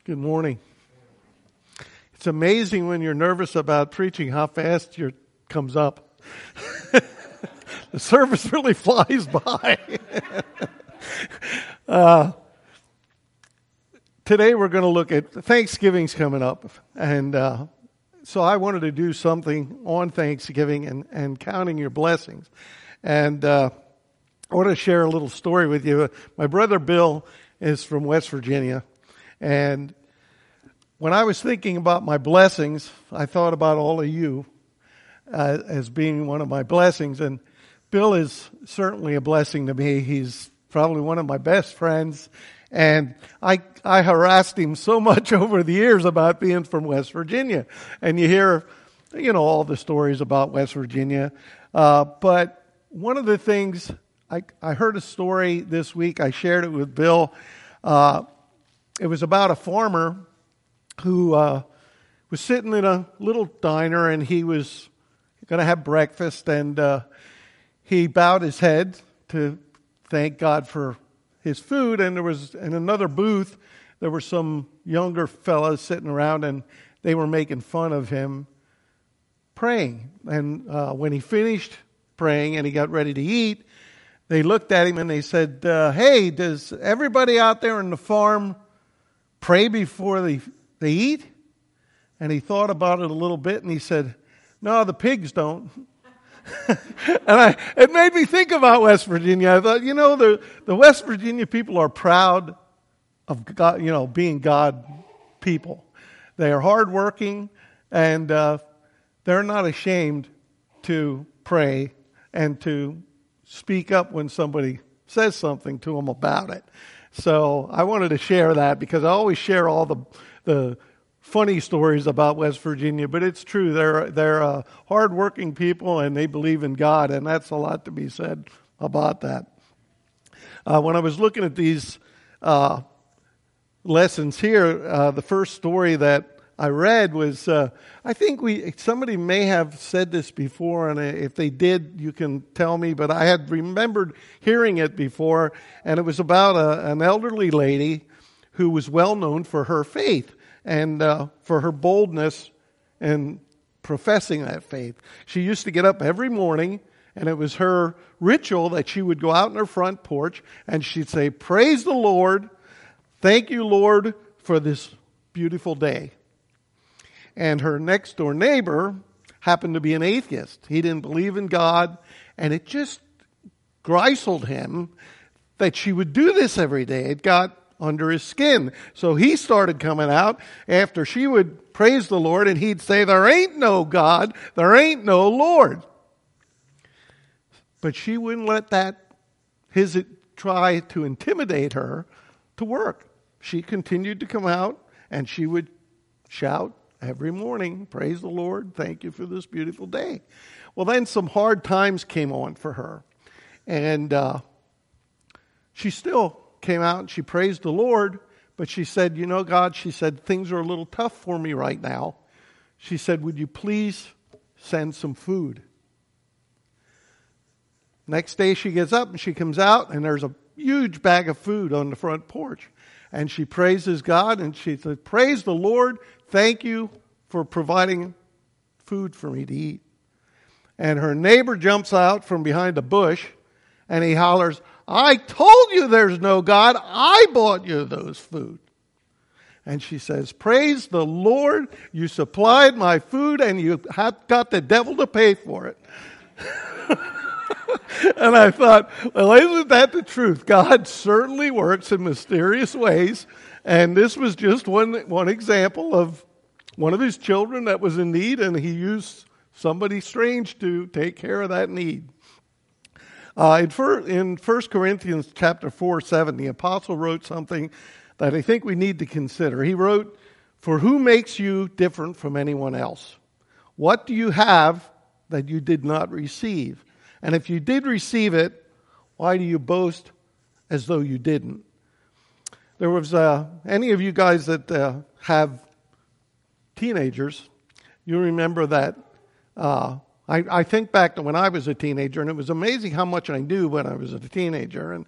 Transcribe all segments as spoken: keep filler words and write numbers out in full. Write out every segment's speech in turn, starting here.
Good morning. It's amazing when you're nervous about preaching how fast your comes up. The service really flies by. uh, today we're going to look at Thanksgiving's coming up, and uh, so I wanted to do something on Thanksgiving and, and counting your blessings. And uh, I want to share a little story with you. My brother Bill is from West Virginia. And when I was thinking about my blessings, I thought about all of you uh, as being one of my blessings. And Bill is certainly a blessing to me. He's probably one of my best friends. And I I harassed him so much over the years about being from West Virginia. And you hear, you know, all the stories about West Virginia. Uh, but one of the things, I, I heard a story this week. I shared it with Bill. Uh, It was about a farmer who uh, was sitting in a little diner, and he was going to have breakfast, and uh, he bowed his head to thank God for his food. And there was in another booth, there were some younger fellas sitting around, and they were making fun of him praying. And uh, when he finished praying and he got ready to eat, they looked at him and they said, uh, "Hey, does everybody out there in the farm pray before they they eat?" And he thought about it a little bit, and he said, "No, the pigs don't." And I, it made me think about West Virginia. I thought, you know, the the West Virginia people are proud of God, you know, being God people. They are hardworking, and uh, they're not ashamed to pray and to speak up when somebody says something to them about it. So I wanted to share that because I always share all the the funny stories about West Virginia, but it's true. They're they're uh, hardworking people, and they believe in God, and that's a lot to be said about that. Uh, when I was looking at these uh, lessons here, uh, the first story that I read was, uh, I think we somebody may have said this before, and if they did, you can tell me, but I had remembered hearing it before, and it was about a, an elderly lady who was well known for her faith and uh, for her boldness in professing that faith. She used to get up every morning, and it was her ritual that she would go out on her front porch, and she'd say, "Praise the Lord, thank you, Lord, for this beautiful day." And her next door neighbor happened to be an atheist. He didn't believe in God, and it just griseled him that she would do this every day. It got under his skin. So he started coming out after she would praise the Lord, and he'd say, "There ain't no God, there ain't no Lord." But she wouldn't let that, his try to intimidate her, to work. She continued to come out, and she would shout every morning, "Praise the Lord, thank you for this beautiful day." Well, then some hard times came on for her. And uh, she still came out and she praised the Lord, but she said, "You know, God," she said, "things are a little tough for me right now." She said, "Would you please send some food?" Next day she gets up and she comes out, and there's a huge bag of food on the front porch. And she praises God, and she said, "Praise the Lord, thank you for providing food for me to eat." And her neighbor jumps out from behind a bush, and he hollers, "I told you there's no God. I bought you those food." And she says, "Praise the Lord, you supplied my food, and you have got the devil to pay for it." And I thought, well, isn't that the truth? God certainly works in mysterious ways. And this was just one one example of one of his children that was in need, and he used somebody strange to take care of that need. Uh, in, fir- in First Corinthians chapter four, seven, the apostle wrote something that I think we need to consider. He wrote, "For who makes you different from anyone else? What do you have that you did not receive? And if you did receive it, why do you boast as though you didn't?" There was uh, any of you guys that uh, have teenagers, you remember that uh, I, I think back to when I was a teenager, and it was amazing how much I knew when I was a teenager. And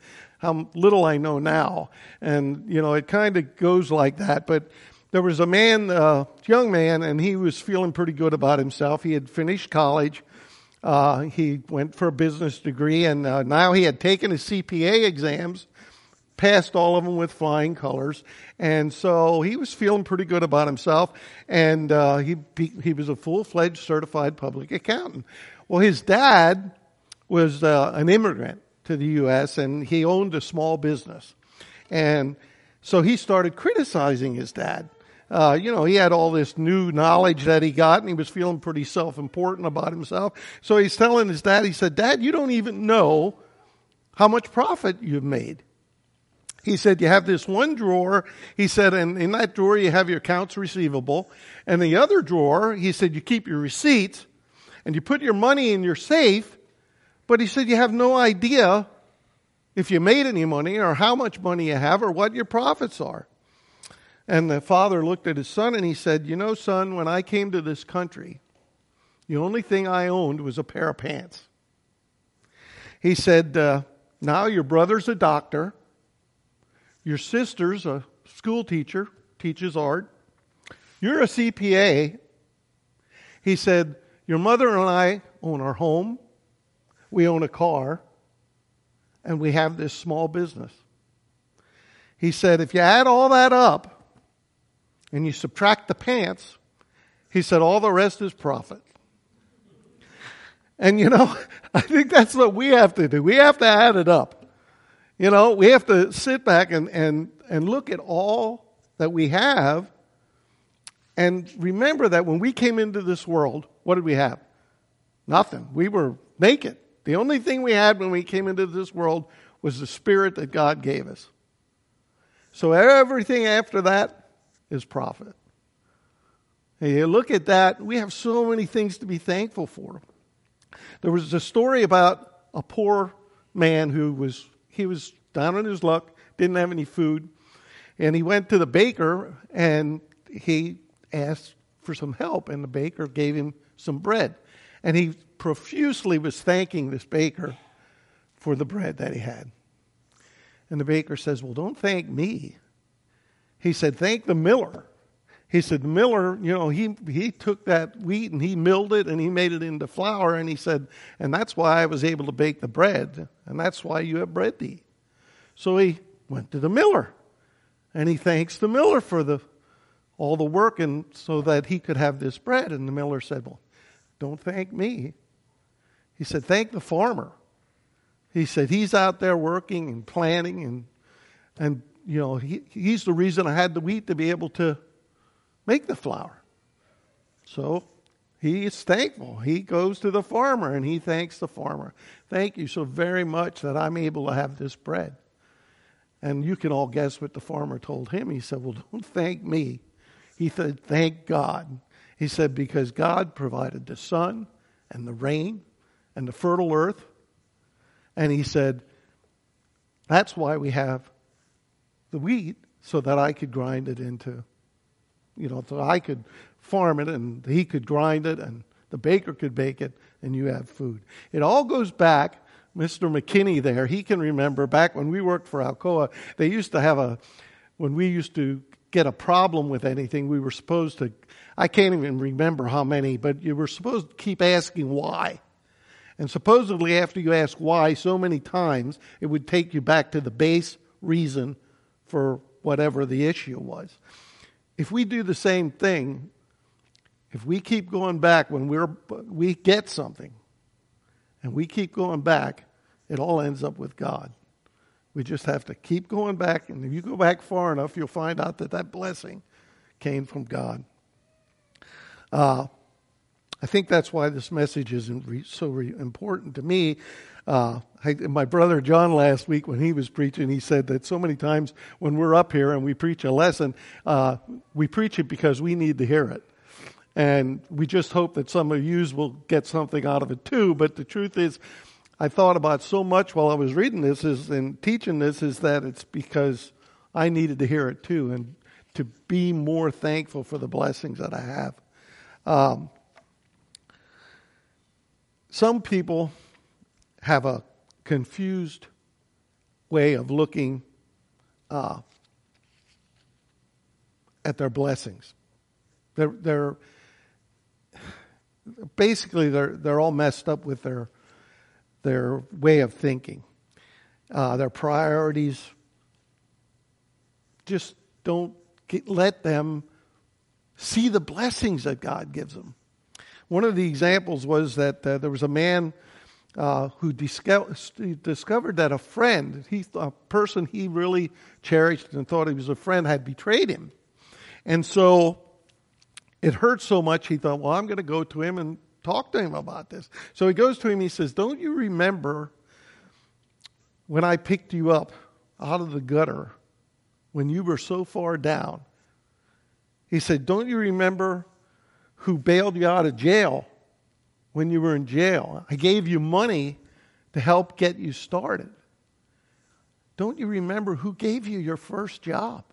how little I know now. And, you know, it kind of goes like that. But there was a man, a young man, and he was feeling pretty good about himself. He had finished college. Uh, he went for a business degree, and uh, now he had taken his C P A exams, passed all of them with flying colors, and so he was feeling pretty good about himself, and uh, he he was a full-fledged certified public accountant. Well, his dad was uh, an immigrant to the U S, and he owned a small business, and so he started criticizing his dad. Uh, you know, he had all this new knowledge that he got, and he was feeling pretty self-important about himself. So he's telling his dad, he said, "Dad, you don't even know how much profit you've made." He said, "You have this one drawer," he said, "and in that drawer you have your accounts receivable. And the other drawer," he said, "you keep your receipts, and you put your money in your safe, but," he said, "you have no idea if you made any money or how much money you have or what your profits are." And the father looked at his son and he said, "You know, son, when I came to this country, the only thing I owned was a pair of pants." He said, uh, "Now your brother's a doctor. Your sister's a school teacher, teaches art. You're a C P A." He said, "Your mother and I own our home. We own a car. And we have this small business." He said, "If you add all that up and you subtract the pants," he said, "all the rest is profit." And you know, I think that's what we have to do. We have to add it up. You know, we have to sit back and, and, and look at all that we have and remember that when we came into this world, what did we have? Nothing. We were naked. The only thing we had when we came into this world was the Spirit that God gave us. So everything after that is profit. And you look at that, we have so many things to be thankful for. There was a story about a poor man who was, he was down on his luck, didn't have any food, and he went to the baker and he asked for some help, and the baker gave him some bread. And he profusely was thanking this baker for the bread that he had. And the baker says, "Well, don't thank me." He said, "Thank the miller." He said, "The miller, you know, he, he took that wheat and he milled it and he made it into flour." And he said, "And that's why I was able to bake the bread. And that's why you have bread to eat." So he went to the miller and he thanks the miller for the all the work and so that he could have this bread. And the miller said, "Well, don't thank me." He said, "Thank the farmer." He said, "He's out there working and planting and, and you know, he, he's the reason I had the wheat to be able to make the flour." So he is thankful. He goes to the farmer and he thanks the farmer. "Thank you so very much that I'm able to have this bread." And you can all guess what the farmer told him. He said, "Well, don't thank me." He said, "Thank God." He said, "Because God provided the sun and the rain and the fertile earth." And he said, "That's why we have the wheat, so that I could grind it into, you know, so I could farm it and he could grind it and the baker could bake it and you have food." It all goes back. Mister McKinney there, he can remember back when we worked for Alcoa, they used to have a, when we used to get a problem with anything, we were supposed to, I can't even remember how many, but you were supposed to keep asking why. And supposedly after you ask why so many times, it would take you back to the base reason for whatever the issue was. If we do the same thing, if we keep going back when we're we get something, and we keep going back, it all ends up with God. We just have to keep going back, and if you go back far enough, you'll find out that that blessing came from God. Uh, I think that's why this message is so important to me. Uh, I, my brother John last week when he was preaching, he said that so many times when we're up here and we preach a lesson, uh, we preach it because we need to hear it. And we just hope that some of you will get something out of it too. But the truth is, I thought about so much while I was reading this is, and teaching this is that it's because I needed to hear it too and to be more thankful for the blessings that I have. Um, some people have a confused way of looking uh, at their blessings. They're, they're basically they're they're all messed up with their their way of thinking, uh, their priorities. Just don't get, let them see the blessings that God gives them. One of the examples was that uh, there was a man uh, who disco- discovered that a friend, he, a person he really cherished and thought he was a friend, had betrayed him. And so it hurt so much, he thought, well, I'm going to go to him and talk to him about this. So he goes to him, he says, don't you remember when I picked you up out of the gutter when you were so far down? He said, don't you remember who bailed you out of jail when you were in jail? I gave you money to help get you started. Don't you remember who gave you your first job?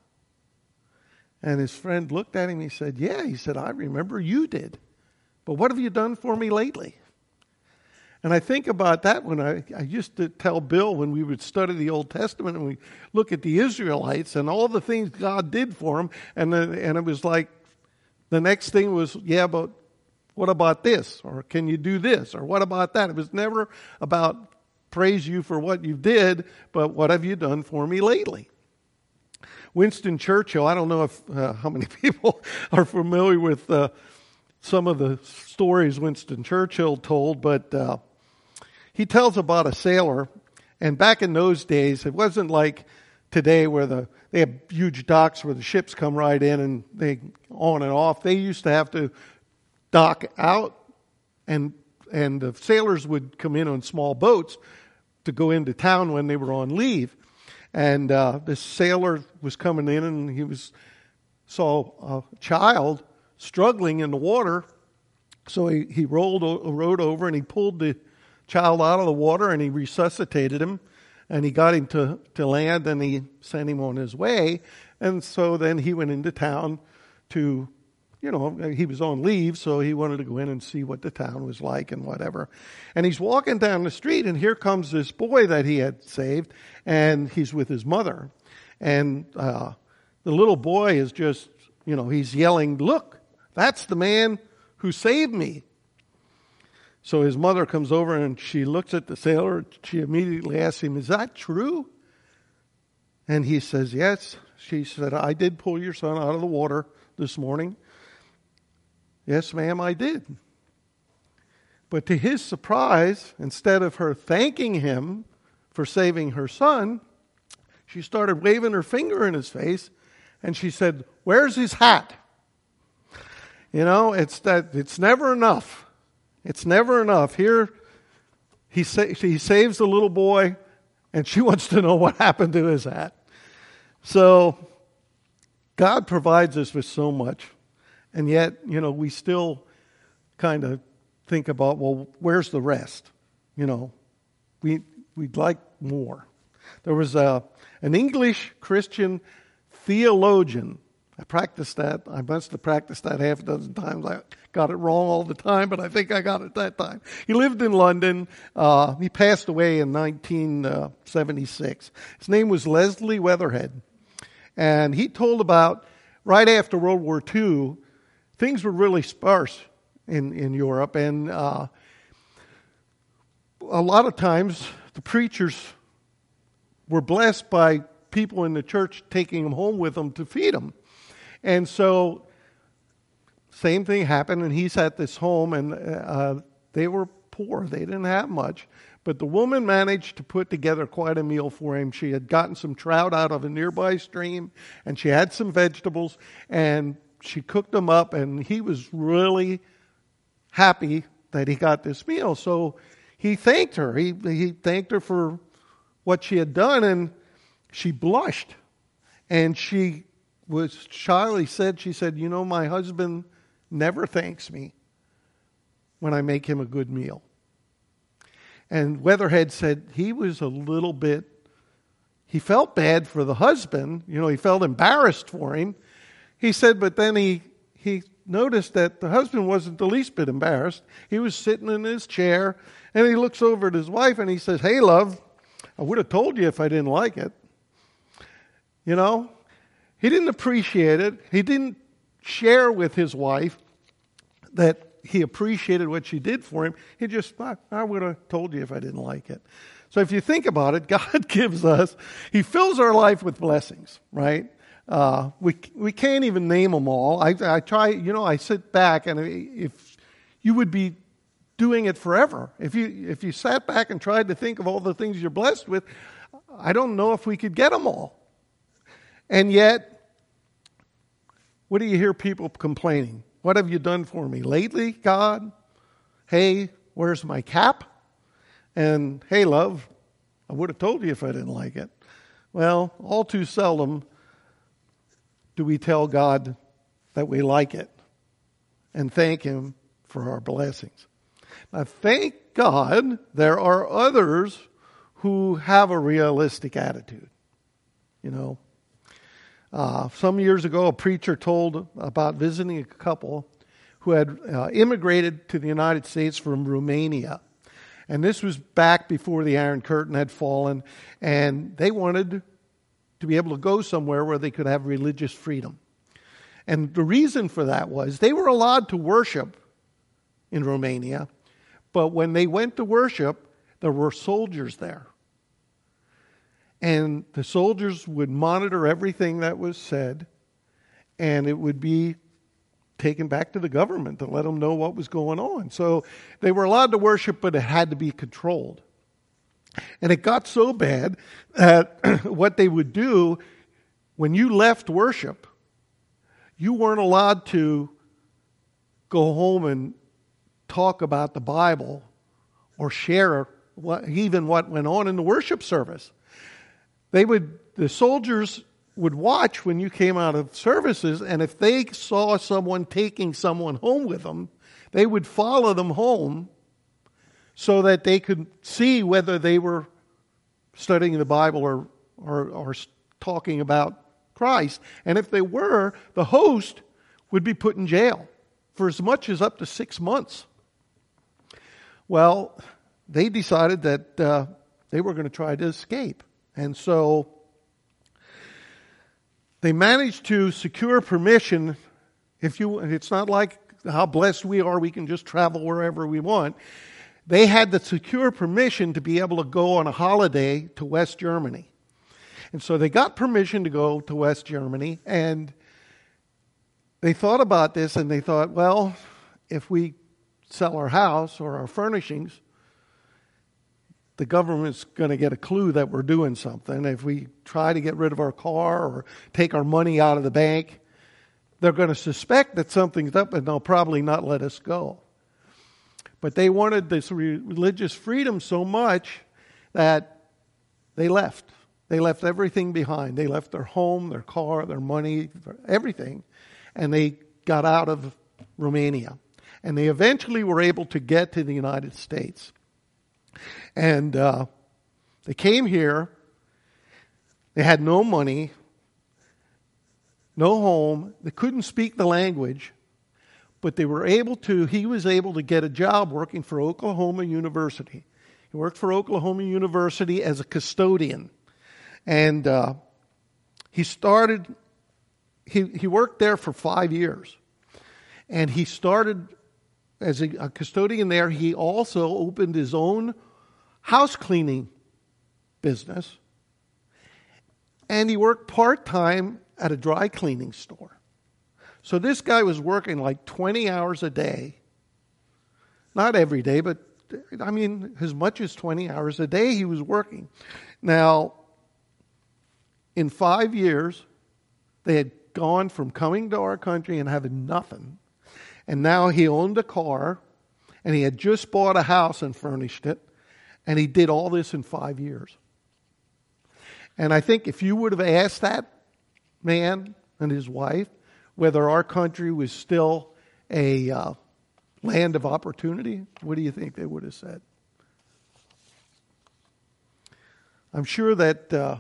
And his friend looked at him, he said, yeah. He said, I remember you did. But what have you done for me lately? And I think about that when I, I used to tell Bill when we would study the Old Testament and we look at the Israelites and all the things God did for them. And, then, and it was like the next thing was, yeah, but what about this? Or can you do this? Or what about that? It was never about praise you for what you did, but what have you done for me lately? Winston Churchill, I don't know if uh, how many people are familiar with uh, some of the stories Winston Churchill told, but uh, he tells about a sailor, and back in those days, it wasn't like today where the they have huge docks where the ships come right in and they on and off. They used to have to dock out, and and the sailors would come in on small boats to go into town when they were on leave. And uh, this sailor was coming in, and he was saw a child struggling in the water. So he, he rolled rowed over, and he pulled the child out of the water, and he resuscitated him, and he got him to, to land, and he sent him on his way. And so then he went into town to, you know, he was on leave, so he wanted to go in and see what the town was like and whatever. And he's walking down the street, and here comes this boy that he had saved, and he's with his mother. And uh, the little boy is just, you know, he's yelling, look, that's the man who saved me. So his mother comes over, and she looks at the sailor. She immediately asks him, is that true? And he says, yes. She said, I did pull your son out of the water this morning. Yes, ma'am, I did. But to his surprise, instead of her thanking him for saving her son, she started waving her finger in his face, and she said, where's his hat? You know, it's that it's never enough. It's never enough. Here, he, sa- he saves the little boy, and she wants to know what happened to his hat. So, God provides us with so much. And yet, you know, we still kind of think about, well, where's the rest? You know, we, we'd like more. There was a, an English Christian theologian. I practiced that. I must have practiced that half a dozen times. I got it wrong all the time, but I think I got it that time. He lived in London. Uh, he passed away in nineteen seventy-six. His name was Leslie Weatherhead. And he told about, right after World War Two, things were really sparse in, in Europe, and uh, a lot of times the preachers were blessed by people in the church taking them home with them to feed them. And so, same thing happened, and he's at this home, and uh, they were poor. They didn't have much. But the woman managed to put together quite a meal for him. She had gotten some trout out of a nearby stream, and she had some vegetables, and she cooked them up, and he was really happy that he got this meal. So he thanked her. He, he thanked her for what she had done, and she blushed. And she was shyly said, she said, you know, my husband never thanks me when I make him a good meal. And Weatherhead said he was a little bit, he felt bad for the husband. You know, he felt embarrassed for him. He said, but then he, he noticed that the husband wasn't the least bit embarrassed. He was sitting in his chair, and he looks over at his wife, and he says, hey, love, I would have told you if I didn't like it. You know, he didn't appreciate it. He didn't share with his wife that he appreciated what she did for him. He just thought, I would have told you if I didn't like it. So if you think about it, God gives us, He fills our life with blessings, right? Uh, we we can't even name them all. I, I try, you know, I sit back, and if you would be doing it forever, if you if you sat back and tried to think of all the things you're blessed with, I don't know if we could get them all. And yet, what do you hear people complaining? What have you done for me lately, God? Hey, where's my cap? And, hey, love, I would have told you if I didn't like it. Well, all too seldom do we tell God that we like it and thank Him for our blessings. Now, thank God there are others who have a realistic attitude. You know, uh, some years ago, a preacher told about visiting a couple who had uh, immigrated to the United States from Romania. And this was back before the Iron Curtain had fallen, and they wanted to be able to go somewhere where they could have religious freedom. And the reason for that was they were allowed to worship in Romania, but when they went to worship, there were soldiers there. And the soldiers would monitor everything that was said, and it would be taken back to the government to let them know what was going on. So they were allowed to worship, but it had to be controlled. And it got so bad that what they would do, when you left worship, you weren't allowed to go home and talk about the Bible or share what, even what went on in the worship service. They would, the soldiers would watch when you came out of services, and if they saw someone taking someone home with them, they would follow them home so that they could see whether they were studying the Bible or, or, or talking about Christ. And if they were, the host would be put in jail for as much as up to six months. Well, they decided that uh, they were going to try to escape. And so they managed to secure permission. If you, it's not like how blessed we are, we can just travel wherever we want. They had to secure permission to be able to go on a holiday to West Germany. And so they got permission to go to West Germany, and they thought about this, and they thought, well, if we sell our house or our furnishings, the government's going to get a clue that we're doing something. If we try to get rid of our car or take our money out of the bank, they're going to suspect that something's up, and they'll probably not let us go. But they wanted this religious freedom so much that they left. They left everything behind. They left their home, their car, their money, everything, and they got out of Romania. And they eventually were able to get to the United States. And uh, they came here. They had no money, no home. They couldn't speak the language, but they were able to, he was able to get a job working for Oklahoma University. He worked for Oklahoma University as a custodian. And uh, he started, he, he worked there for five years. And he started as a, a custodian there. He also opened his own house cleaning business. And he worked part-time at a dry cleaning store. So this guy was working like twenty hours a day. Not every day, but I mean, as much as twenty hours a day he was working. Now, in five years, they had gone from coming to our country and having nothing. And now he owned a car, and he had just bought a house and furnished it. And he did all this in five years. And I think if you would have asked that man and his wife whether our country was still a uh, land of opportunity, what do you think they would have said? I'm sure that uh,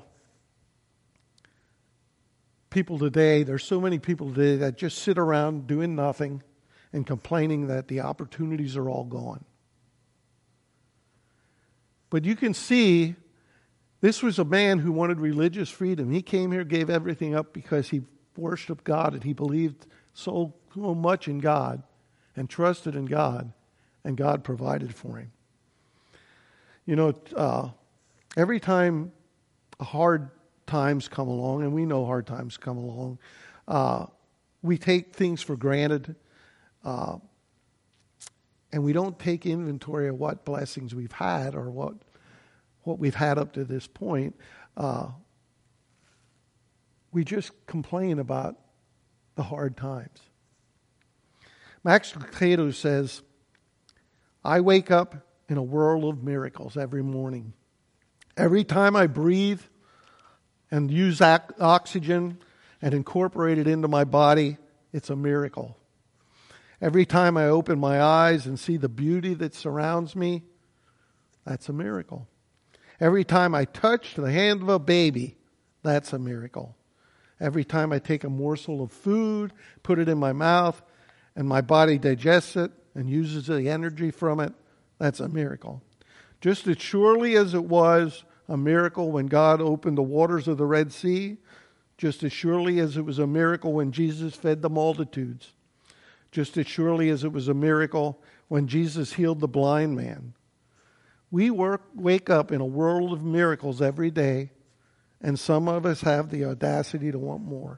people today, there's so many people today that just sit around doing nothing and complaining that the opportunities are all gone. But you can see This was a man who wanted religious freedom. He came here, gave everything up because he worshiped God and he believed so, so much in God and trusted in God, and God provided for him. You know, uh, every time hard times come along, and we know hard times come along, uh, we take things for granted, uh, and we don't take inventory of what blessings we've had or what what we've had up to this point. Uh, we just complain about the hard times. Max Lucado says, I wake up in a whirl of miracles every morning. Every time I breathe and use ac- oxygen and incorporate it into my body, it's a miracle. Every time I open my eyes and see the beauty that surrounds me, that's a miracle. Every time I touch the hand of a baby, that's a miracle. Every time I take a morsel of food, put it in my mouth, and my body digests it and uses the energy from it, that's a miracle. Just as surely as it was a miracle when God opened the waters of the Red Sea, just as surely as it was a miracle when Jesus fed the multitudes, just as surely as it was a miracle when Jesus healed the blind man. We work, wake up in a world of miracles every day, and some of us have the audacity to want more.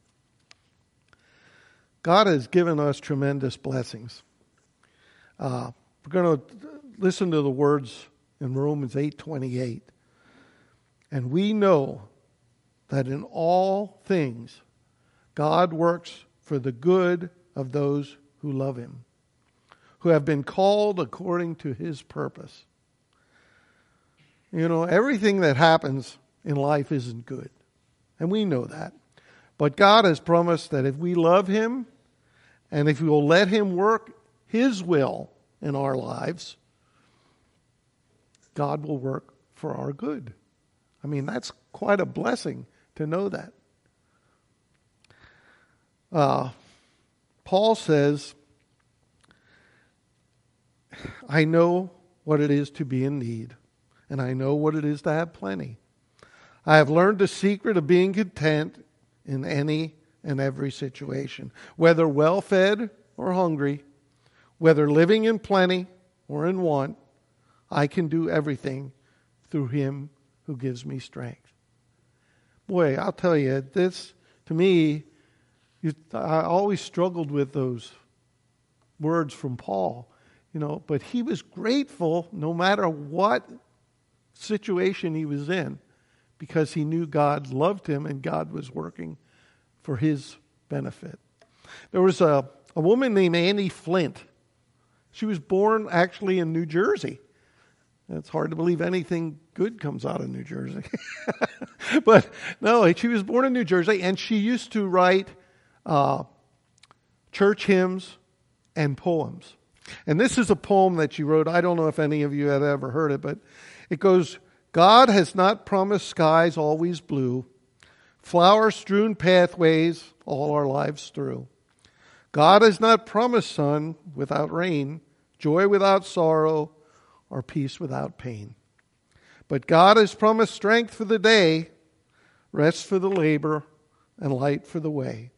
God has given us tremendous blessings. Uh, we're going to listen to the words in Romans eight twenty-eight. And we know that in all things God works for the good of those who love him, who have been called according to his purpose. You know, everything that happens in life isn't good. And we know that. But God has promised that if we love him and if we will let him work his will in our lives, God will work for our good. I mean, that's quite a blessing to know that. Uh, Paul says, I know what it is to be in need, and I know what it is to have plenty. I have learned the secret of being content in any and every situation, whether well-fed or hungry, whether living in plenty or in want. I can do everything through him who gives me strength. Boy, I'll tell you, this, to me, you, I always struggled with those words from Paul, you know, but he was grateful no matter what situation he was in, because he knew God loved him and God was working for his benefit. There was a, a woman named Annie Flint. She was born actually in New Jersey. It's hard to believe anything good comes out of New Jersey. But no, she was born in New Jersey, and she used to write uh, church hymns and poems. And this is a poem that she wrote. I don't know if any of you have ever heard it, but it goes, God has not promised skies always blue, flower-strewn pathways all our lives through. God has not promised sun without rain, joy without sorrow, or peace without pain. But God has promised strength for the day, rest for the labor, and light for the way.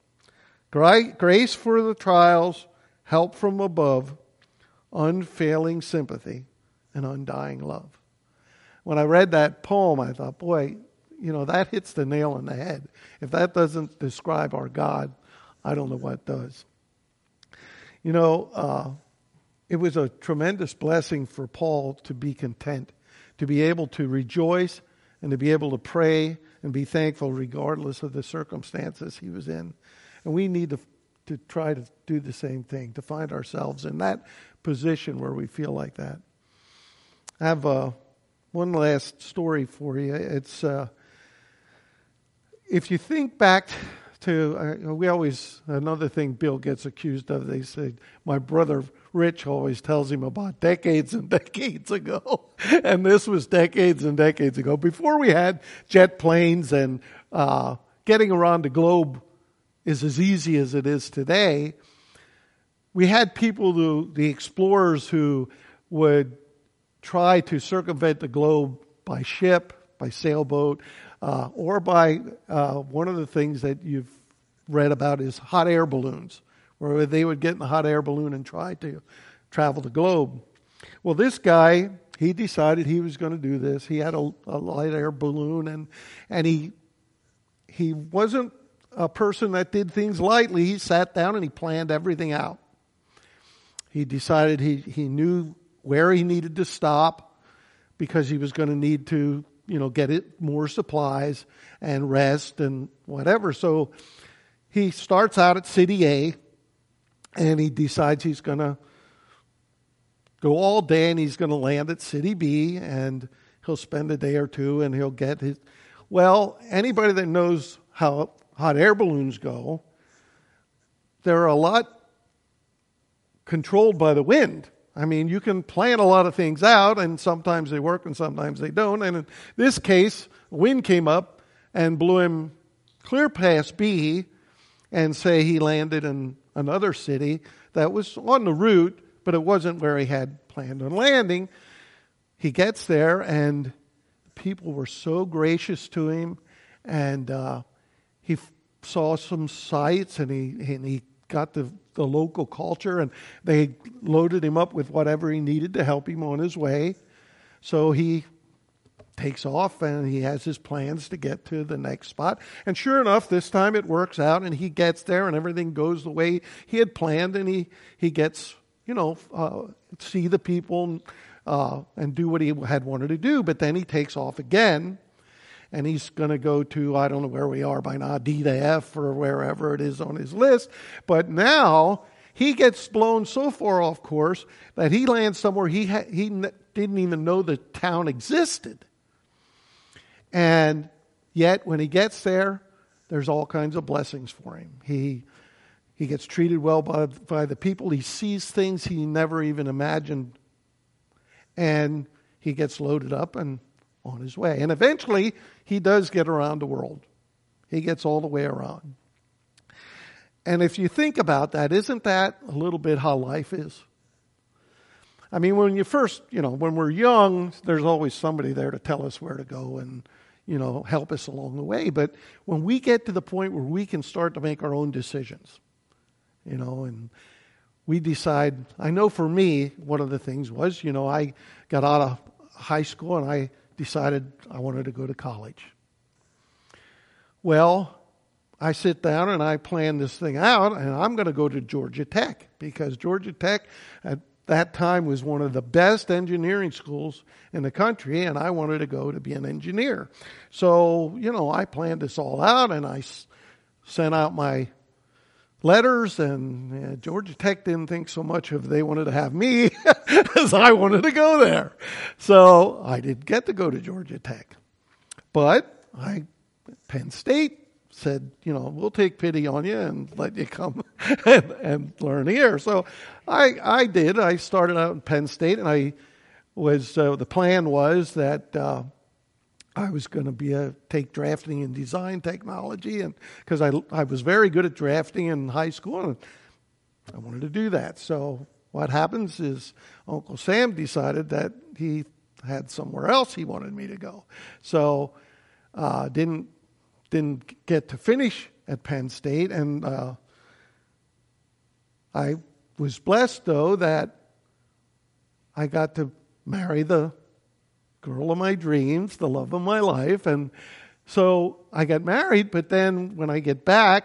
Grace for the trials, help from above, unfailing sympathy, and undying love. When I read that poem, I thought, boy, you know, that hits the nail on the head. If that doesn't describe our God, I don't know what does. You know, uh, it was a tremendous blessing for Paul to be content, to be able to rejoice and to be able to pray and be thankful regardless of the circumstances he was in. And we need to, to try to do the same thing, to find ourselves in that position where we feel like that. I have uh, one last story for you. It's uh, if you think back to, uh, we always, another thing Bill gets accused of, they say, my brother Rich always tells him about decades and decades ago. And this was decades and decades ago. Before we had jet planes and uh, getting around the globe is as easy as it is today, we had people, who, the explorers who would try to circumvent the globe by ship, by sailboat, uh, or by uh, one of the things that you've read about is hot air balloons, where they would get in the hot air balloon and try to travel the globe. Well, this guy, he decided he was going to do this. He had a, a light air balloon, and and he he wasn't a person that did things lightly. He sat down and he planned everything out. He decided he, he knew where he needed to stop because he was going to need to, you know, get it more supplies and rest and whatever. So he starts out at City A, and he decides he's going to go all day and he's going to land at City B, and he'll spend a day or two and he'll get his... Well, anybody that knows how hot air balloons go, they're a lot controlled by the wind. I mean, you can plan a lot of things out, and sometimes they work and sometimes they don't. And in this case, wind came up and blew him clear past B, and say he landed in another city that was on the route, but it wasn't where he had planned on landing. He gets there, and people were so gracious to him, and uh, he f- saw some sights, and he and he got the, the local culture, and they loaded him up with whatever he needed to help him on his way. So he takes off, and he has his plans to get to the next spot. And sure enough, this time it works out, and he gets there, and everything goes the way he had planned, and he, he gets, you know, uh, see the people uh, and do what he had wanted to do. But then he takes off again, and he's going to go to, I don't know where we are by now, D to F or wherever it is on his list. But now he gets blown so far off course that he lands somewhere he ha- he n- didn't even know the town existed. And yet when he gets there, there's all kinds of blessings for him. He he gets treated well by, by the people. He sees things he never even imagined. And he gets loaded up and on his way. And eventually, he does get around the world. He gets all the way around. And if you think about that, isn't that a little bit how life is? I mean, when you first, you know, when we're young, there's always somebody there to tell us where to go and, you know, help us along the way. But when we get to the point where we can start to make our own decisions, you know, and we decide, I know for me, one of the things was, you know, I got out of high school and I decided I wanted to go to college. Well, I sit down and I plan this thing out, and I'm going to go to Georgia Tech, because Georgia Tech at that time was one of the best engineering schools in the country, and I wanted to go to be an engineer. So, you know, I planned this all out, and I s- sent out my letters, and uh, Georgia Tech didn't think so much of they wanted to have me as I wanted to go there. So I didn't get to go to Georgia Tech. But I, Penn State said, you know, we'll take pity on you and let you come and, and learn here. So I I did. I started out in Penn State, and I was, uh, the plan was that uh, I was going to be a take drafting and design technology, and because I I was very good at drafting in high school, and I wanted to do that. So what happens is Uncle Sam decided that he had somewhere else he wanted me to go. So uh, didn't didn't get to finish at Penn State, and uh, I was blessed though that I got to marry the girl of my dreams, the love of my life. And so I got married, but then when I get back,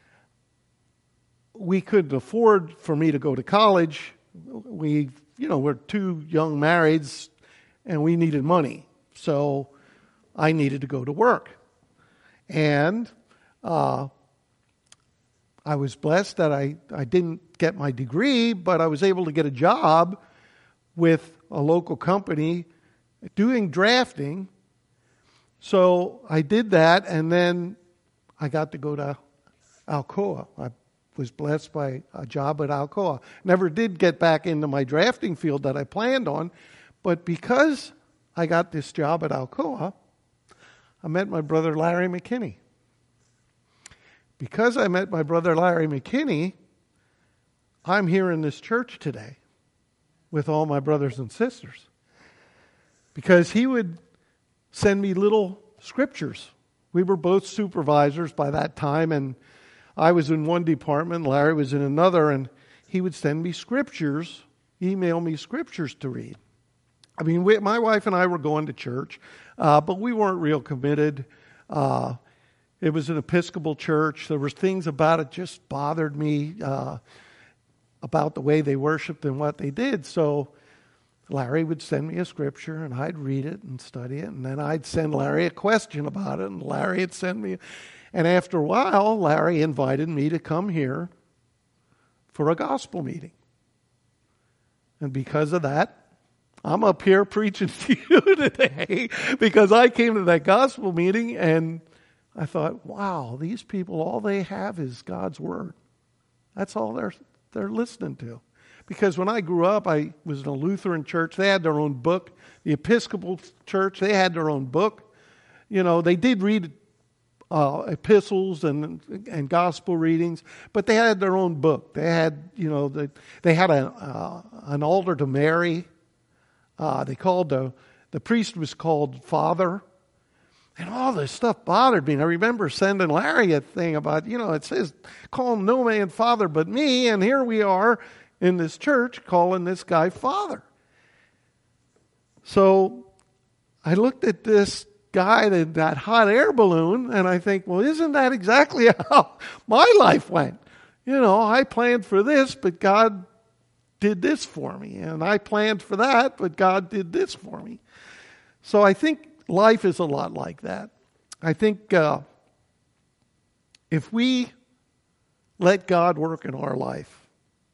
we couldn't afford for me to go to college. We, you know, we're two young marrieds, and we needed money. So I needed to go to work. And uh, I was blessed that I, I didn't get my degree, but I was able to get a job with a local company doing drafting. So I did that, and then I got to go to Alcoa. I was blessed by a job at Alcoa. Never did get back into my drafting field that I planned on, but because I got this job at Alcoa, I met my brother Larry McKinney. Because I met my brother Larry McKinney, I'm here in this church today with all my brothers and sisters. Because he would send me little scriptures. We were both supervisors by that time, and I was in one department, Larry was in another, and he would send me scriptures, email me scriptures to read. I mean, we, my wife and I were going to church, uh, but we weren't real committed. Uh, it was an Episcopal church. There were things about it just bothered me uh, about the way they worshiped and what they did. So Larry would send me a scripture, and I'd read it and study it, and then I'd send Larry a question about it, and Larry would send me. And after a while, Larry invited me to come here for a gospel meeting. And because of that, I'm up here preaching to you today because I came to that gospel meeting and I thought, wow, these people, all they have is God's word. That's all they're they're listening to. Because when I grew up, I was in a Lutheran church. They had their own book. The Episcopal church, they had their own book. You know, they did read uh, epistles and and gospel readings, but they had their own book. They had, you know, the, they had a uh, an altar to Mary. Uh, they called the, the priest was called Father. And all this stuff bothered me. And I remember sending Larry a thing about, you know, it says, call no man father but me. And here we are in this church calling this guy Father. So I looked at this guy, that, that hot air balloon, and I think, well, isn't that exactly how my life went? You know, I planned for this, but God did this for me. And I planned for that, but God did this for me. So I think life is a lot like that. I think uh, if we let God work in our life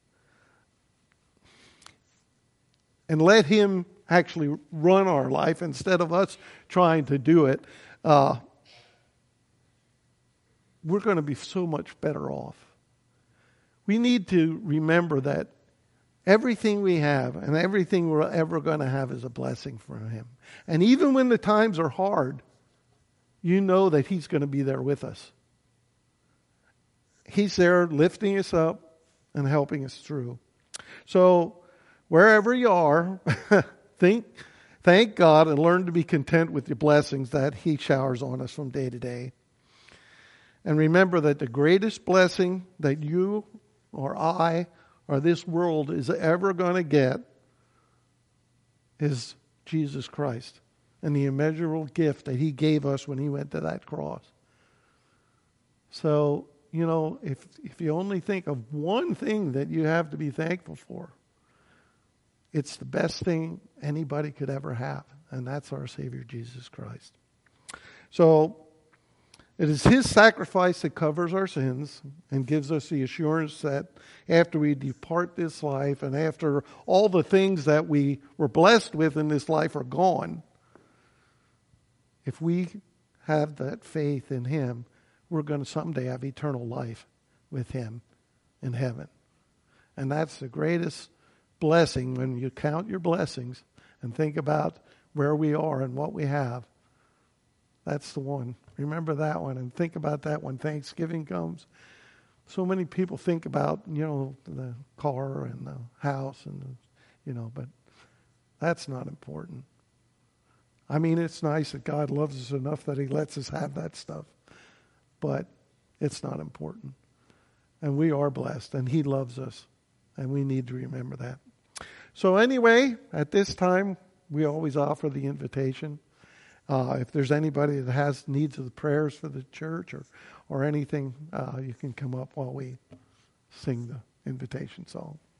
and let Him actually run our life instead of us trying to do it, uh, we're going to be so much better off. We need to remember that everything we have and everything we're ever going to have is a blessing from Him. And even when the times are hard, you know that He's going to be there with us. He's there lifting us up and helping us through. So wherever you are, think, thank God and learn to be content with the blessings that He showers on us from day to day. And remember that the greatest blessing that you or I or this world is ever going to get is Jesus Christ and the immeasurable gift that He gave us when He went to that cross. So, you know, if if you only think of one thing that you have to be thankful for, it's the best thing anybody could ever have, and that's our Savior Jesus Christ. So it is His sacrifice that covers our sins and gives us the assurance that after we depart this life and after all the things that we were blessed with in this life are gone, if we have that faith in Him, we're going to someday have eternal life with Him in heaven. And that's the greatest blessing when you count your blessings and think about where we are and what we have. That's the one. Remember that one and think about that when Thanksgiving comes. So many people think about, you know, the car and the house and, the, you know, but that's not important. I mean, it's nice that God loves us enough that He lets us have that stuff, but it's not important. And we are blessed and He loves us and we need to remember that. So anyway, at this time, we always offer the invitation. Uh, if there's anybody that has needs of the prayers for the church or, or anything, uh, you can come up while we sing the invitation song.